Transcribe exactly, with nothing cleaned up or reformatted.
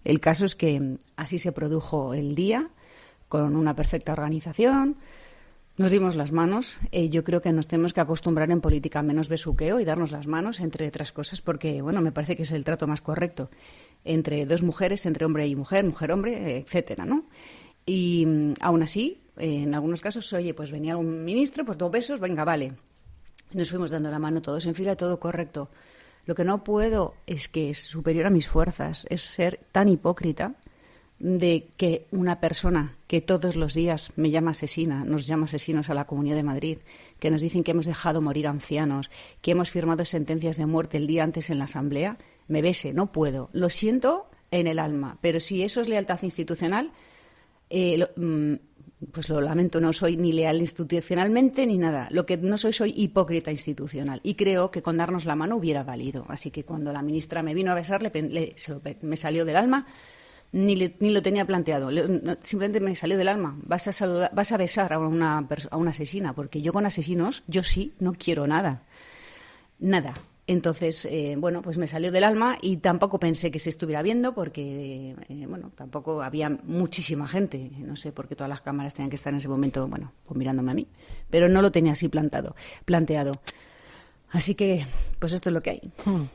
El caso es que así se produjo el día, con una perfecta organización. Nos dimos las manos. Eh, yo creo que nos tenemos que acostumbrar en política a menos besuqueo y darnos las manos, entre otras cosas, porque, bueno, me parece que es el trato más correcto entre dos mujeres, entre hombre y mujer, mujer-hombre, etcétera, ¿no? Y mm, aún así, eh, en algunos casos, oye, pues venía un ministro, pues dos besos, venga, vale. Nos fuimos dando la mano todos en fila, todo correcto. Lo que no puedo es que es superior a mis fuerzas, es ser tan hipócrita de que una persona que todos los días me llama asesina, nos llama asesinos a la Comunidad de Madrid, que nos dicen que hemos dejado morir ancianos, que hemos firmado sentencias de muerte el día antes en la Asamblea, me bese, no puedo. Lo siento en el alma, pero si eso es lealtad institucional, eh, lo, pues lo lamento, no soy ni leal institucionalmente ni nada. Lo que no soy, soy hipócrita institucional. Y creo que con darnos la mano hubiera valido. Así que cuando la ministra me vino a besar, le, le, se lo, me salió del alma. Ni, le, ni lo tenía planteado, le, no, simplemente me salió del alma. Vas a saludar, vas a besar a una, a una asesina, porque yo con asesinos, yo sí, no quiero nada. Nada. Entonces, eh, bueno, pues me salió del alma y tampoco pensé que se estuviera viendo porque, eh, bueno, tampoco había muchísima gente. No sé por qué todas las cámaras tenían que estar en ese momento, bueno, pues mirándome a mí. Pero no lo tenía así plantado, planteado. Así que, pues esto es lo que hay.